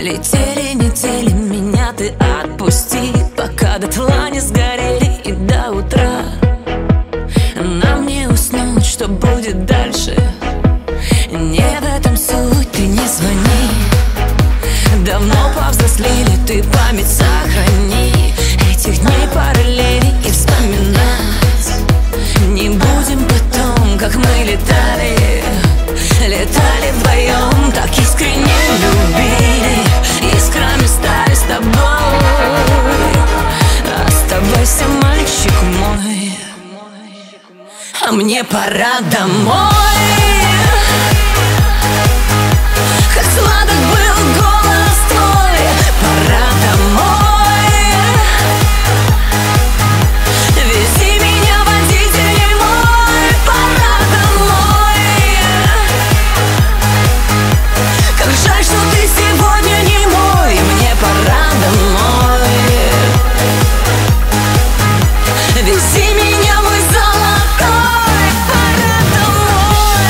Летели недели, меня ты отпусти, пока дотла не сгорели и до утра. Нам не уснуть, что будет дальше, не в этом суть, ты не звони. Давно повзрослели, ты память сохрани этих дней параллели и вспоминать не будем потом, как мы летали вдвоем, так искренне любили, искрами стали с тобой. Оставайся, мальчик мой, а мне пора домой. Как сладок был голос твой, пора домой. Вези меня, водитель мой, пора домой. Как жаль, что ты сегодня не мой, мне пора домой. Вези меня, мой золотой, пора домой.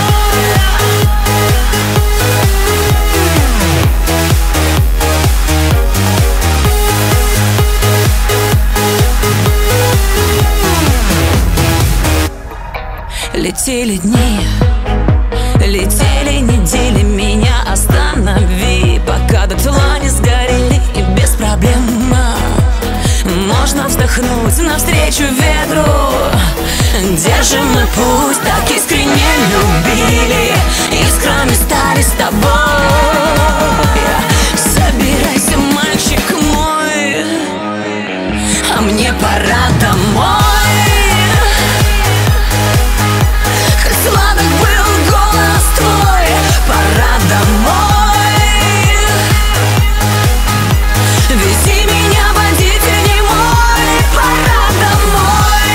Летели дни, летели недели, меня останови, пока дотла не сгорели и без проблем. Можно вздохнуть навстречу ветру, держим мы путь, так искренне любили, искрами стали с тобой. Собирайся, мальчик мой, а мне пора домой. Как сладок был голос твой, пора домой. Вези меня, водитель мой, пора домой.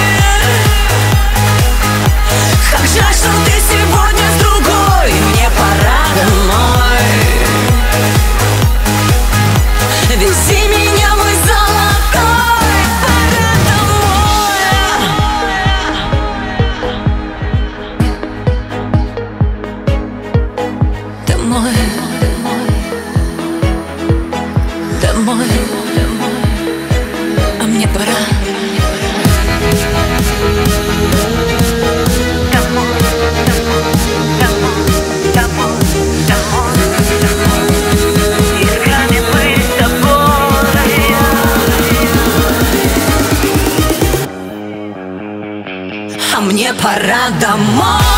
Как жаль, что ты сегодня с другой, мне пора домой. Вези меня, мой золотой, пора домой. Домой, домой, а мне пора. Искрами быть с тобой. А мне пора домой.